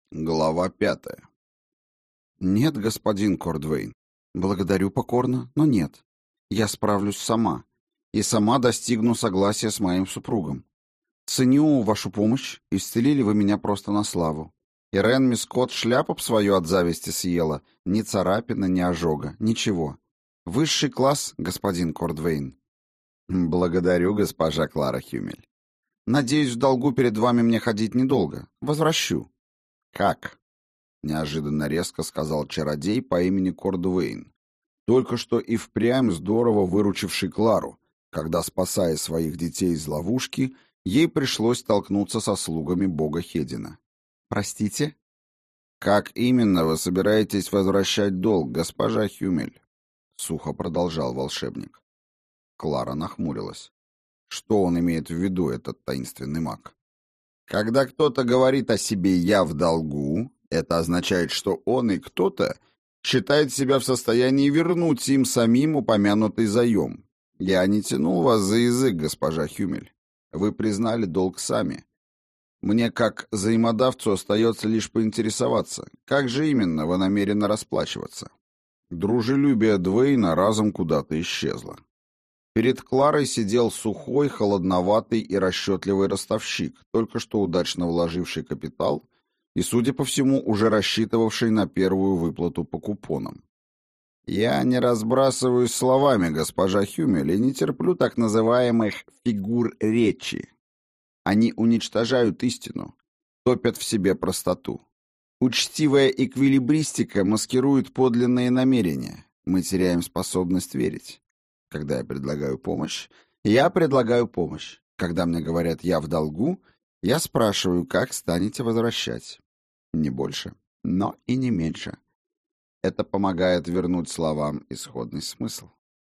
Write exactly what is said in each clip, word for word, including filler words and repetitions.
Глава пятая. «Нет, господин Кордвейн. Благодарю покорно, но нет. Я справлюсь сама. И сама достигну согласия с моим супругом. Ценю вашу помощь, исцелили вы меня просто на славу. Ирен Мискот шляпу б свою от зависти съела. Ни царапина, ни ожога, ничего. Высший класс, господин Кордвейн». Благодарю, госпожа Клара Хюмель. «Надеюсь, в долгу перед вами мне ходить недолго. Возвращу». Как? Неожиданно резко сказал чародей по имени Кордвейн, только что и впрямь здорово выручивший Клару, когда, спасая своих детей из ловушки, ей пришлось столкнуться со слугами бога Хедина. «Простите?» «Как именно вы собираетесь возвращать долг, госпожа Хюмель?» — сухо продолжал волшебник. Клара нахмурилась. Что он имеет в виду, этот таинственный маг? Когда кто-то говорит о себе «я в долгу», это означает, что он и кто-то считает себя в состоянии вернуть им самим упомянутый заем. Я не тянул вас за язык, госпожа Хюмель. Вы признали долг сами. Мне, как взаимодавцу, остается лишь поинтересоваться, как же именно вы намерены расплачиваться. Дружелюбие Двейна разом куда-то исчезло. Перед Кларой сидел сухой, холодноватый и расчетливый ростовщик, только что удачно вложивший капитал и, судя по всему, уже рассчитывавший на первую выплату по купонам. Я не разбрасываюсь словами, госпожа Хюмель, и не терплю так называемых «фигур речи». Они уничтожают истину, топят в себе простоту. Учтивая эквилибристика маскирует подлинные намерения. Мы теряем способность верить. Когда я предлагаю помощь, я предлагаю помощь. Когда мне говорят «я в долгу», я спрашиваю, как станете возвращать. Не больше, но и не меньше. Это помогает вернуть словам исходный смысл.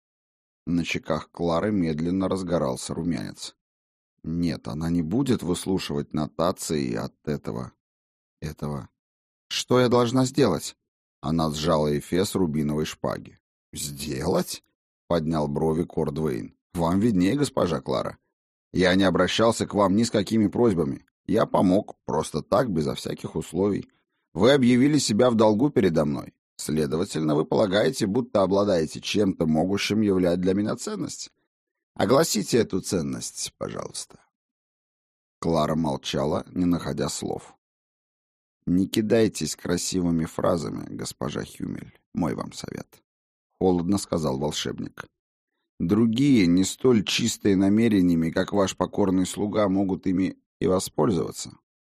На щеках Клары медленно разгорался румянец. Нет, она не будет выслушивать нотации от этого... этого... Что я должна сделать? Она сжала эфес рубиновой шпаги. Сделать? Поднял брови Кордвейн. Вам виднее, госпожа Клара. Я не обращался к вам ни с какими просьбами. Я помог, просто так, безо всяких условий. Вы объявили себя в долгу передо мной. Следовательно, вы полагаете, будто обладаете чем-то, могущим являть для меня ценность. Огласите эту ценность, пожалуйста. Клара молчала, не находя слов. Не кидайтесь красивыми фразами, госпожа Хюмель, мой вам совет. Холодно сказал волшебник. Другие, не столь чистые намерениями, как ваш покорный слуга, могут ими и воспользоваться.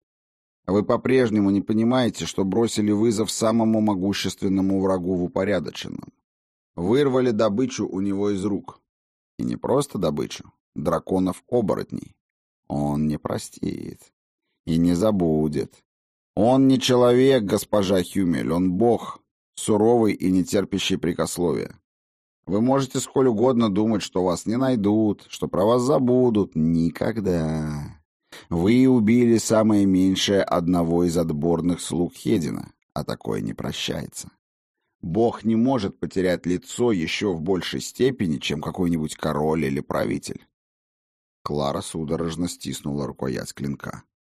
Вы по-прежнему не понимаете, что бросили вызов самому могущественному врагу в упорядоченном. Вырвали добычу у него из рук. И не просто добычу, драконов-оборотней. Он не простит и не забудет. Он не человек, госпожа Хюмель, он бог, суровый и не терпящий прекословия. Вы можете сколь угодно думать, что вас не найдут, что про вас забудут. Никогда. Вы убили самое меньшее одного из отборных слуг Хедина, а такое не прощается. Бог не может потерять лицо еще в большей степени, чем какой-нибудь король или правитель. Клара судорожно стиснула рукоять клинка.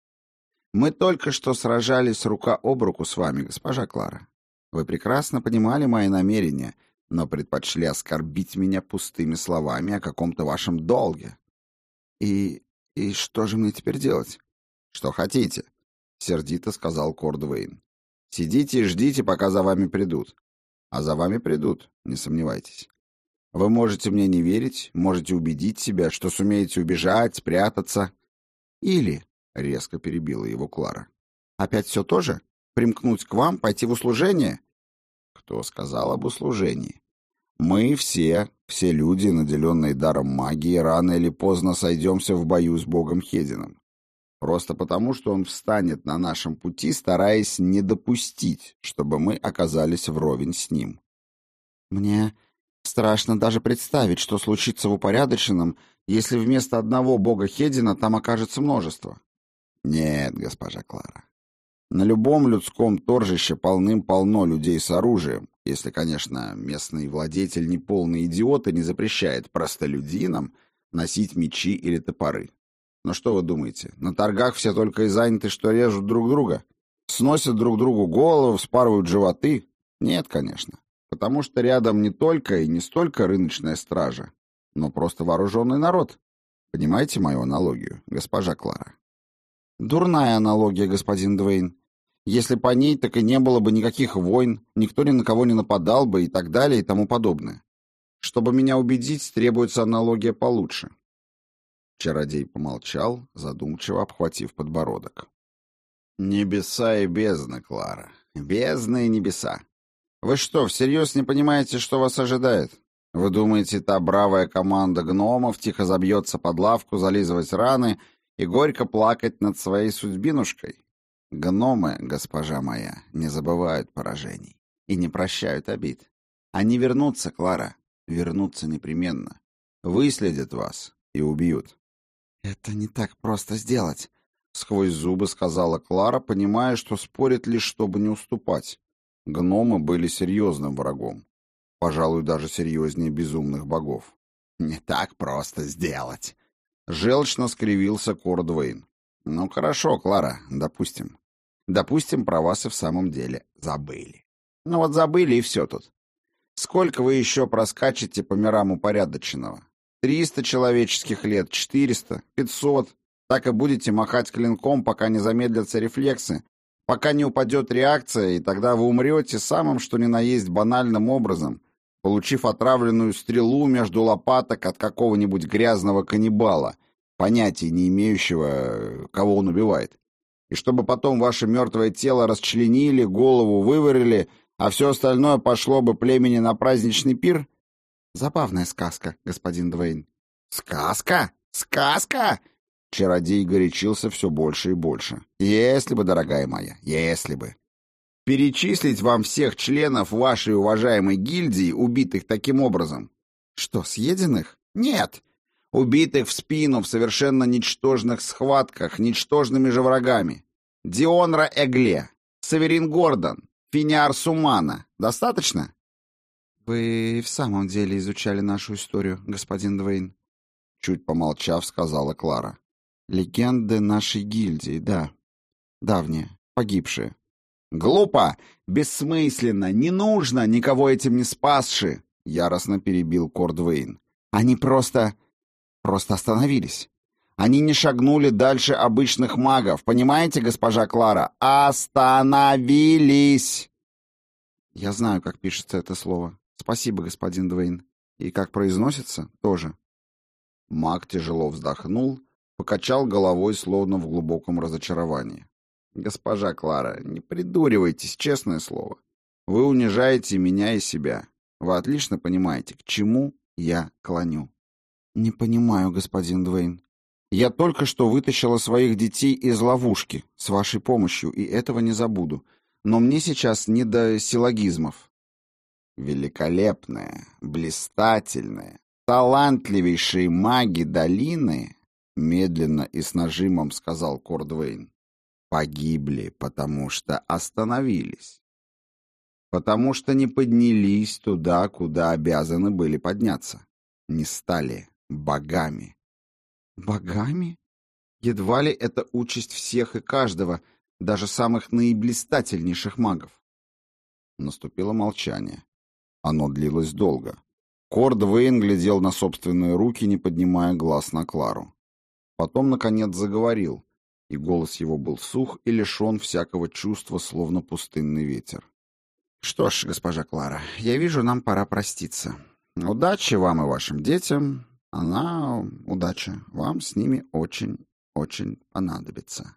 Мы только что сражались рука об руку с вами, госпожа Клара. Вы прекрасно понимали мои намерения, но предпочли оскорбить меня пустыми словами о каком-то вашем долге. И... и что же мне теперь делать? Что хотите, сердито сказал Кордвейн. Сидите и ждите, пока за вами придут. А за вами придут, не сомневайтесь. Вы можете мне не верить, можете убедить себя, что сумеете убежать, спрятаться. Или... Резко перебила его Клара. «Опять все то же? Примкнуть к вам, пойти в услужение?» «Кто сказал об услужении? Мы все, все люди, наделенные даром магии, рано или поздно сойдемся в бою с богом Хедином. Просто потому, что он встанет на нашем пути, стараясь не допустить, чтобы мы оказались вровень с ним». «Мне страшно даже представить, что случится в упорядоченном, если вместо одного бога Хедина там окажется множество». Нет, госпожа Клара. На любом людском торжище полным-полно людей с оружием, если, конечно, местный владетель не полный идиот и не запрещает простолюдинам носить мечи или топоры. Но что вы думаете, на торгах все только и заняты, что режут друг друга? сносят друг другу голову, вспарывают животы? Нет, конечно. Потому что рядом не только и не столько рыночная стража, но просто вооруженный народ. Понимаете мою аналогию, госпожа Клара? Дурная аналогия, господин Двейн. Если по ней, так и не было бы никаких войн, никто ни на кого не нападал бы и так далее и тому подобное. Чтобы меня убедить, требуется аналогия получше. Чародей помолчал, задумчиво обхватив подбородок. Небеса и бездны, Клара. Бездны и небеса. Вы что, всерьез не понимаете, что вас ожидает? Вы думаете, та бравая команда гномов тихо забьется под лавку, зализывать раны и горько плакать над своей судьбинушкой? Гномы, госпожа моя, не забывают поражений и не прощают обид. Они вернутся, Клара, вернутся непременно. Выследят вас и убьют. «Это не так просто сделать», — сквозь зубы сказала Клара, понимая, что спорит лишь, чтобы не уступать. Гномы были серьезным врагом. Пожалуй, даже серьезнее безумных богов. «Не так просто сделать», — желчно скривился Кордвейн. «Ну хорошо, Клара, допустим. Допустим, про вас и в самом деле забыли. Ну вот забыли, и все тут. Сколько вы еще проскачете по мирам упорядоченного? Триста человеческих лет, четыреста, пятьсот. Так и будете махать клинком, пока не замедлятся рефлексы, пока не упадет реакция, и тогда вы умрете самым что ни на есть банальным образом, получив отравленную стрелу между лопаток от какого-нибудь грязного каннибала, понятия не имеющего, кого он убивает. И чтобы потом ваше мертвое тело расчленили, голову выварили, а все остальное пошло бы племени на праздничный пир? Забавная сказка, господин Двейн. Сказка? Сказка? Чародей горячился все больше и больше. Если бы, дорогая моя, если бы. Перечислить вам всех членов вашей уважаемой гильдии, убитых таким образом. Что, съеденных? Нет. Убитых в спину в совершенно ничтожных схватках, ничтожными же врагами. Дионра Эгле, Саверин Гордон, Финиар Сумана. Достаточно? Вы в самом деле изучали нашу историю, господин Двейн. Чуть помолчав, сказала Клара. Легенды нашей гильдии, да. Давние, погибшие. Глупо, бессмысленно, не нужно, никого этим не спасши, яростно перебил Кордвейн. Они просто... просто остановились. Они не шагнули дальше обычных магов, понимаете, госпожа Клара? Остановились! Я знаю, как пишется это слово. Спасибо, господин Двейн. И как произносится, тоже. Маг тяжело вздохнул, покачал головой, словно в глубоком разочаровании. Госпожа Клара, не придуривайтесь, честное слово. Вы унижаете меня и себя. Вы отлично понимаете, к чему я клоню. Не понимаю, господин Двейн. Я только что вытащила своих детей из ловушки с вашей помощью, и этого не забуду. Но мне сейчас не до силлогизмов. Великолепные, блистательные, талантливейшие маги долины, медленно и с нажимом сказал Кордвейн, погибли, потому что остановились. Потому что не поднялись туда, куда обязаны были подняться. Не стали богами. Богами? Едва ли это участь всех и каждого, даже самых наиблистательнейших магов. Наступило молчание. Оно длилось долго. Кордвейн глядел на собственные руки, не поднимая глаз на Клару. Потом, наконец, заговорил, и голос его был сух и лишен всякого чувства, словно пустынный ветер. «Что ж, госпожа Клара, я вижу, нам пора проститься. Удачи вам и вашим детям. Она, удача, вам с ними очень, очень понадобится».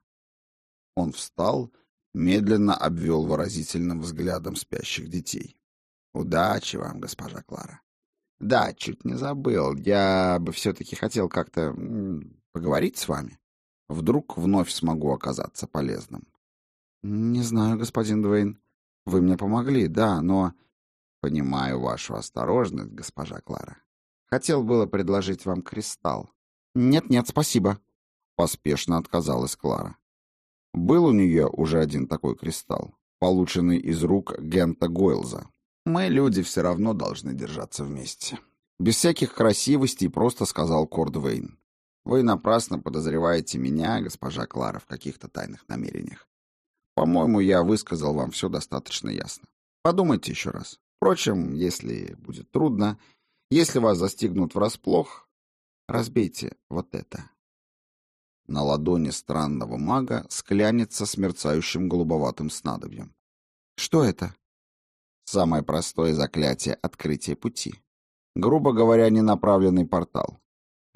Он встал, медленно обвел выразительным взглядом спящих детей. «Удачи вам, госпожа Клара. Да, чуть не забыл. Я бы все-таки хотел как-то поговорить с вами. Вдруг вновь смогу оказаться полезным». «Не знаю, господин Двейн. Вы мне помогли, да, но...» «Понимаю вашу осторожность, госпожа Клара. Хотел было предложить вам кристалл». «Нет-нет, спасибо», — поспешно отказалась Клара. Был у нее уже один такой кристалл, полученный из рук Гента Гойлза. Мы, люди, все равно должны держаться вместе. Без всяких красивостей просто сказал Кордвейн. Вы напрасно подозреваете меня, госпожа Клара, в каких-то тайных намерениях. по-моему, я высказал вам все достаточно ясно. Подумайте еще раз. Впрочем, если будет трудно, если вас застигнут врасплох, разбейте вот это». На ладони странного мага склянется с мерцающим голубоватым снадобьем. «Что это?» Самое простое заклятие открытия пути. Грубо говоря, ненаправленный портал.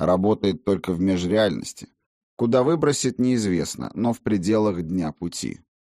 Работает только в межреальности. Куда выбросит, неизвестно, но в пределах дня пути.